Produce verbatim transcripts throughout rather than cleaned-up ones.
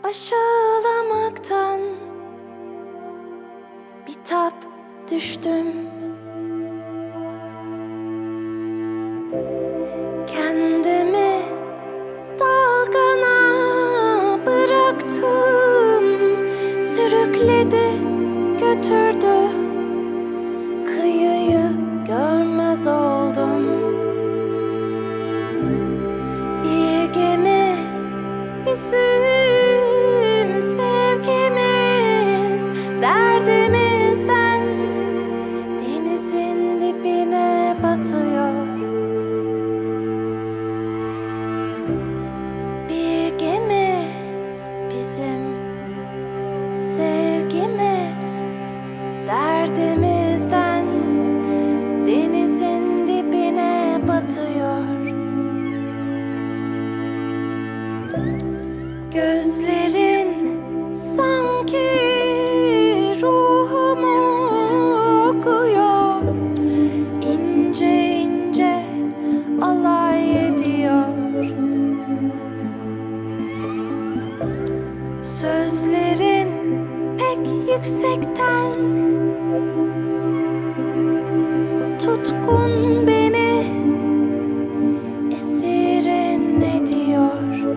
aşağılamaktan bitap düştüm. Kendimi dalgana bıraktım, sürükledi götürdü, kıyıyı görmez oldum. Bir gemi bizim sevgimiz, derdimizden denizin dibine batıyor. Bir gemi bizim sevgimiz, derdimizden denizin dibine batıyor. Gözlerin sanki ruhumu okuyor, ince ince alay ediyor. Sözlerin pek yüksekten, tutkun beni esirin ediyor.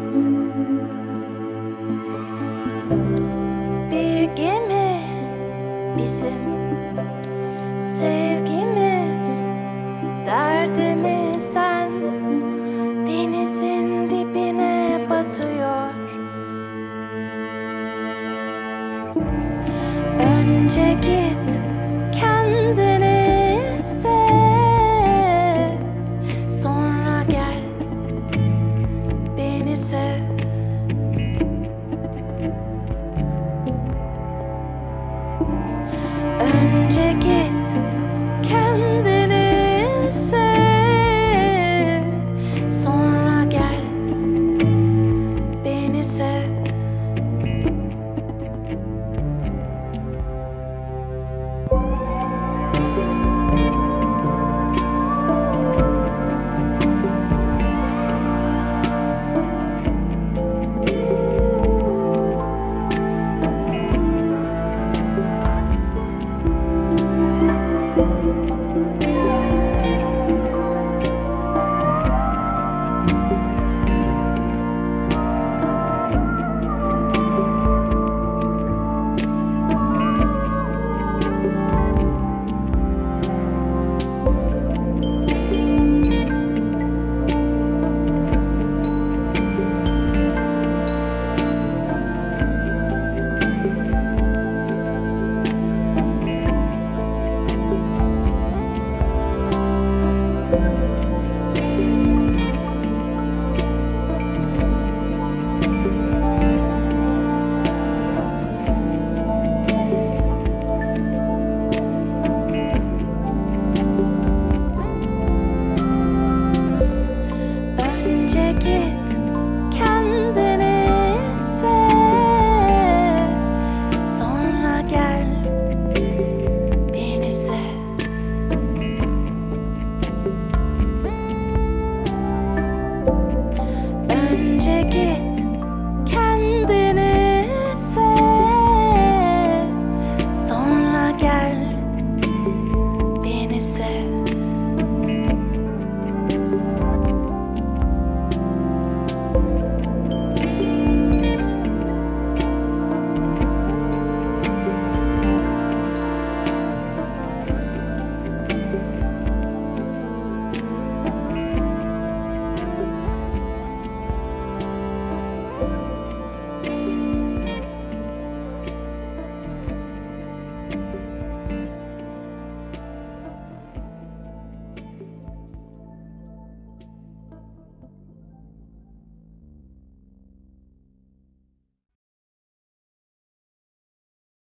Bir gemi bizim sevgimiz, derdimizden denizin dibine batıyor. Önce git kendini sev, sonra gel beni sev. Önce git kendini